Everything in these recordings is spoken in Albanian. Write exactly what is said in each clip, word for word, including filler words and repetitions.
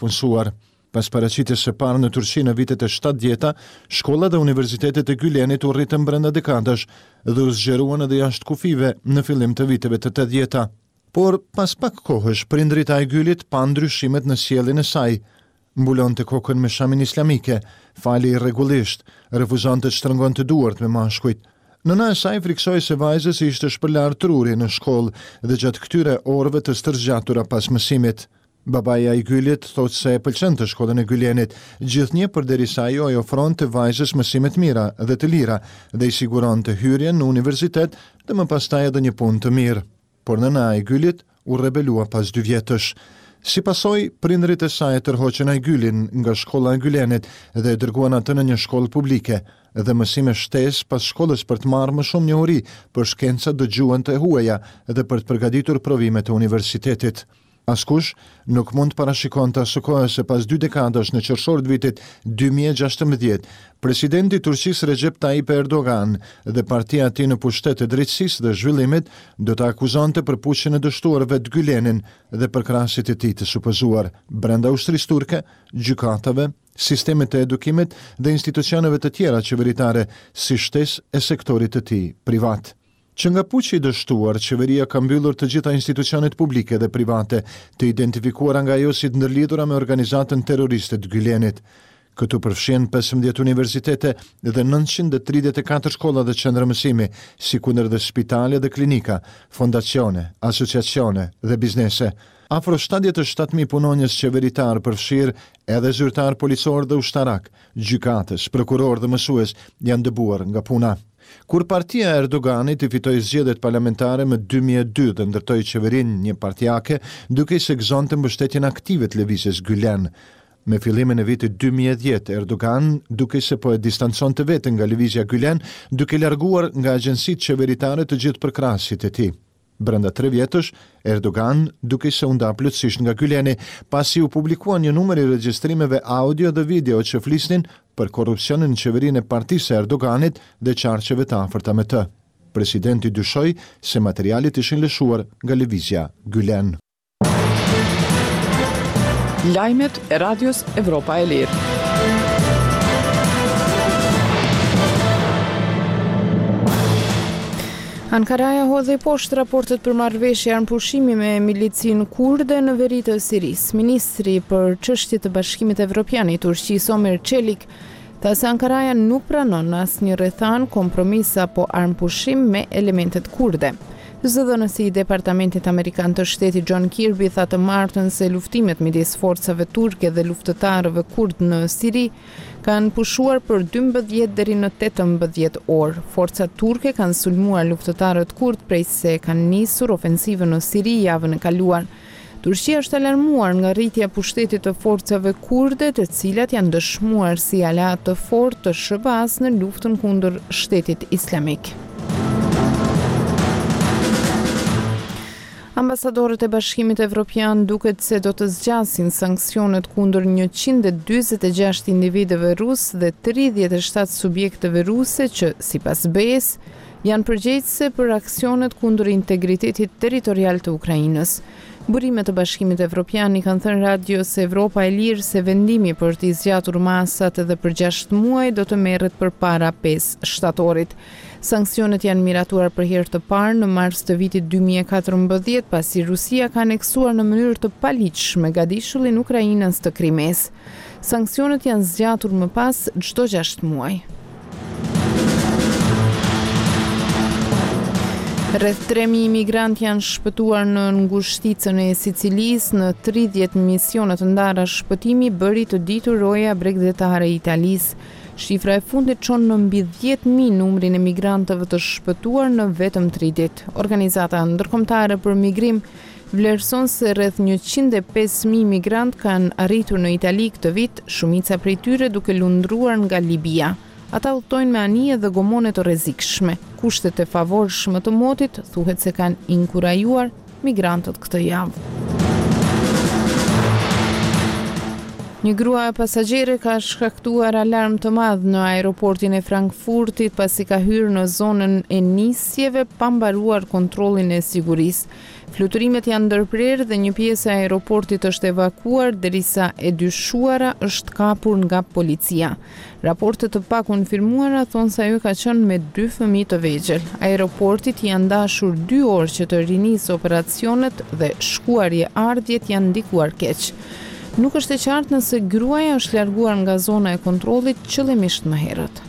punësuar. Pas paraqitjes së parë në Turqi në vitet e shtatëdhjeta, shkolla dhe universitetet e Gylenit u rritën brenda dekadash dhe u zgjeruan edhe jashtë kufive në fillim të viteve të tetëdhjeta. Por pas pak kohësh, prindrit e Gylit pa ndryshimet në sjelljen e saj. Mbulonte kokën me shamin islamike, fali irregullisht, refuzonte të shtrëngonte duart me mashkujt. Nëna e saj friksoi se vajzës i ishte shpërlar truri në shkollë dhe gjatë këtyre orëve të stërgjatura pas mësimit. Babaja i Gylit thot se e pëlqente shkollën e Gylenit, gjithnjë përderisa ajo i ofronte vajzës mësime të mira dhe të lira dhe i siguronte hyrjen në universitet dhe më pastaj edhe një punë të mirë. Por nëna e Gylit u rebelua pas dy vjetësh. Si pasoj, prindrit e saj e tërhoqën Aygylin nga shkolla e Gylenit dhe e dërguan atë në një shkollë publike dhe mësime shtesë pas shkollës për të marrë më shumë njohuri për shkencat dëgjuan të huaja dhe për të përgatitur provimet e universitetit. Askush nuk mund të parashikonte asë kohë se pas dy dekadash në qershor të vitit dy mijë e gjashtëmbëdhjetë, presidenti i Turqisë Recep Tayyip Erdogan dhe partia e tij në pushtet të drejtësisë dhe zhvillimit do të akuzonte për pushjen e dështuarve të Gylenin dhe për krahasit e tij të supozuar brenda ushtrisë turke, gjykatave, sistemit të edukimit dhe institucioneve të tjera qeveritare si shtesë e sektorit të tij privat. Që nga puçi i dështuar, qeveria ka mbyllur të gjitha institucionet publike dhe private të identifikuara nga ajo si të ndërlidhura me organizatën terroriste të Gylenit. Këtu përfshin pesëmbëdhjetë universitete dhe nëntëqind e tridhjetë e katër shkolla dhe qendra mësimi, sikundër dhe spitale dhe klinika, fondacione, asociacione dhe biznese. Afro shtatëdhjetë e shtatë mijë punonjës qeveritar përfshirë edhe zyrtar policor dhe ushtarak, gjykatës, prokuror dhe mësues janë dëbuar nga puna. Kur partia e Erdoganit i fitoi zgjedhjet parlamentare më dy mijë e dy dhe ndërtoi qeverinë një partijake, duke i sekzonte mbështetjen aktive të lëvizjes Gülen. Me fillimin e vitit dy mijë e dhjetë, Erdogan duke se po e distanconte veten nga lëvizja Gülen, duke larguar nga agjencitë qeveritare të gjithë përkrahasit e tij. Brenda tre vjetësh, Erdogan duke se u nda plotësisht nga Gyleni, pasi u publikuan një numër i regjistrimeve audio dhe video që flisnin për korrupsionin në qeverinë e partisë së Erdoganit dhe qarqeve të afërta me të. Presidenti dyshoi se materialet ishin lëshuar nga lëvizja Gülen. Lajmet e Radios Evropa e Lirë. Ankaraja hodhi poshtë raportet për marrëveshje armëpushimi me milicin kurde në veri të Sirisë. Ministri për çështje të Bashkimit Evropian i Turqisë Omer Çelik tha se Ankaraja nuk pranon asnjë rrethan, kompromis apo armëpushim me elementet kurde. Zëdhënësi i Departamentit Amerikan të Shtetit John Kirby tha të martën se luftimet midis forcave turke dhe luftëtarëve kurd në Siri kanë pushuar për dymbëdhjetë deri në tetëmbëdhjetë orë. Forcat turke kanë sulmuar luftëtarët kurd prej se kanë nisur ofensivën në Siri javën e kaluar. Turqia është alarmuar nga rritja e pushtetit të forcave kurde, të cilat janë dëshmuar si aleat të fortë të S B A-s në luftën kundër Shtetit Islamik. Ambasadorët e Bashkimit Evropian duket se do të zgjasin sanksionet kundër njëqind e dyzet e gjashtë individëve rusë dhe tridhjetë e shtatë subjekteve ruse që, sipas B E-s, janë përgjegjëse për aksionet kundër integritetit territorial të Ukrainës. Burimet të Bashkimit Evropian i kanë thënë Radios Evropa e Lirë se vendimi për të zgjatur masat edhe për gjashtë muaj do të merret përpara pesë shtatorit. Sanksionet janë miratuar për herë të parë në mars të vitit dy mijë e katërmbëdhjetë, pasi Rusia ka aneksuar në mënyrë të paligjshme gadishullin Ukrainës të Krimes. Sanksionet janë zgjatur më pas çdo gjashtë muaj. Rreth tre mijë imigrantë janë shpëtuar në ngushticën e Sicilisë në tridhjetë misione të ndara shpëtimi, bëri të ditur roja bregdetare e Italisë. Shifra e fundit çon në mbi dhjetë mijë numrin e migrantëve të shpëtuar në vetëm tri ditë. Organizata ndërkombëtare për migrim vlerëson se rreth njëqind e pesë mijë migrantë kanë arritur në Itali këtë vit, shumica prej tyre duke lundruar nga Libia. Ata udhtojnë me anije dhe gomone të rrezikshme. Kushtet e favorshme të motit thuhet se kanë inkurajuar migrantët këtë javë. Një grua e pasagjere ka shkaktuar alarm të madh në aeroportin e Frankfurtit pasi ka hyrë në zonën e nisjeve pa mbaruar kontrollin e sigurisë. Fluturimet janë ndërprerë dhe një pjesë e aeroportit është evakuar derisa e dyshuara është kapur nga policia. Raportet të pakonfirmuara thonë se ajo ka qenë me dy fëmijë të vegjël. Aeroportit janë dashur dy orë që të rinisë operacionet dhe shkuarje ardhjet janë ndikuar keq. Nuk është e qartë nëse gruaja është larguar nga zona e kontrollit qëllimisht më herët.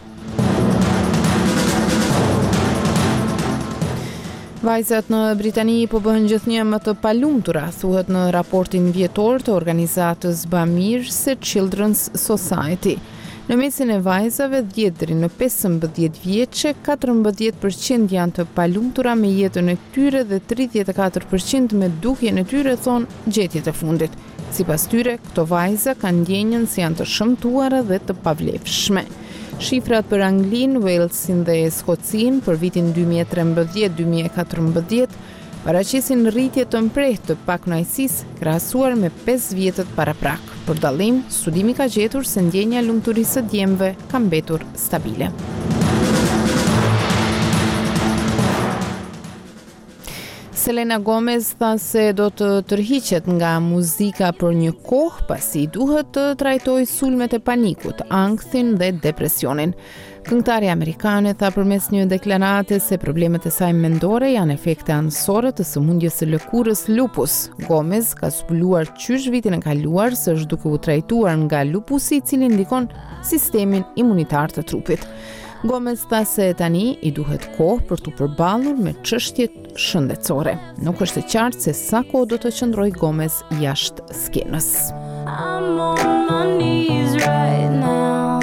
Vajzat në Britani po bëhen gjithnjë më të palumtura, thuhet në raportin vjetor të organizatës bamirëse Children's Society. Në mesin e vajzave dhjetë deri në pesëmbëdhjetë vjeçe, katërmbëdhjetë përqind janë të palumtura me jetën e tyre dhe tridhjetë e katër përqind me dukjen e tyre, thonë gjetjet e fundit. Sipas tyre, këto vajza kanë ndjenjën se janë të shëmtuara dhe të pavlefshme. Shifrat për Anglinë, Walesin dhe Skocin për vitin dy mijë e trembëdhjetë dy mijë e katërmbëdhjetë paraqisin rritje të mprehtë të pakënaqësisë krahasuar me pesë vjetët paraprak. Për dallim, studimi ka gjetur se ndjenja e lumturisë së djemve ka mbetur stabile. Selena Gomez tha se do të tërhiqet nga muzika për një kohë pasi duhet të trajtojë sulmet e panikut, ankthin dhe depresionin. Këngëtarja amerikane tha përmes një deklarate se problemet e saj mendore janë efekte anësore të sëmundjes së lëkurës lupus. Gomez ka zbuluar qysh vitin e kaluar se është duke u trajtuar nga lupusi i cili ndikon sistemin imunitar të trupit. Gomez tha se tani i duhet kohë për të përballur me çështjet shëndetësore. Nuk është e qartë se sa kohë do të qëndrojë Gomez jashtë skenës. I'm on my knees right now.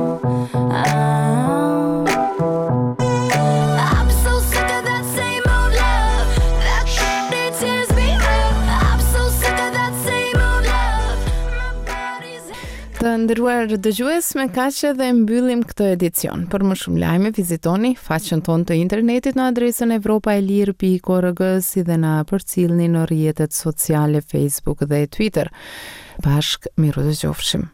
I'm, I'm so sick of that same old love. That shit tears me up. I'm so sick of that same old love. My body's... Të nderuar dëgjues, me kaq edhe mbyllim këtë edicion. Për më shumë lajme vizitoni faqen tonë të internetit në adresën evropaelir pikë org si dhe na përcjellni në rrjetet sociale Facebook dhe Twitter. Bashk miru dëgjofshim.